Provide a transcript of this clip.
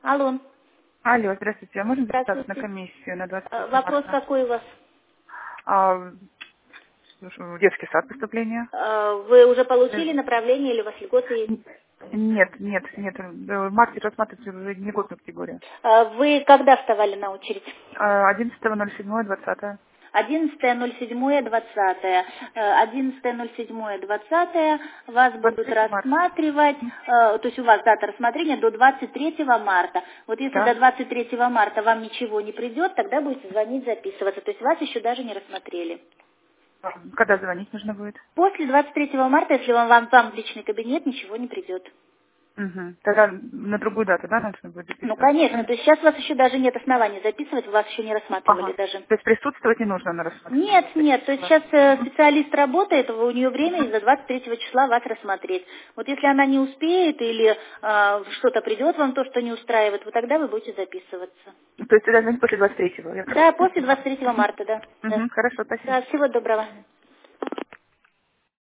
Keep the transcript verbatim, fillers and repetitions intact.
Алло. Алло, здравствуйте. А можно записаться на Здравствуйте. комиссию на двадцать Э, третье Вопрос марта? какой у вас? А, в детский сад поступление? Э, Вы уже Э, получили направление или у вас льготы есть? н- Нет, нет, нет. Э, В марте рассматривается уже не льготную категорию. Э, Вы когда вставали на очередь? А, одиннадцатого ноль седьмого двадцатое. одиннадцатое ноль седьмое двадцатое. одиннадцатое ноль седьмое двадцатое вас двадцать будут третьего марта. рассматривать, э, то есть у вас дата рассмотрения до двадцать третьего марта. Вот если до Да. двадцать третьего марта вам ничего не придет, тогда будете звонить, записываться. То есть вас еще даже не рассмотрели. А, Когда звонить нужно будет? После двадцать третьего марта, если вам, вам, вам в личный кабинет, ничего не придет. Угу. Тогда на другую дату, да, нужно будет Ну, записываться? конечно, то есть сейчас у вас еще даже нет оснований записывать, вас еще не рассматривали Ага. даже. То есть присутствовать не нужно на рассмотрении Нет, двадцать третьего нет, то есть числа? сейчас э, Угу. специалист работает, у нее время Угу. и до двадцать третьего числа вас рассмотреть. Вот если она не успеет или э, что-то придет вам то, что не устраивает, вот тогда вы будете записываться. То есть тогда звонить после двадцать третьего, я Да, правильно после поняла? двадцать третьего марта, да. Да, Угу. Хорошо, спасибо. да, всего доброго.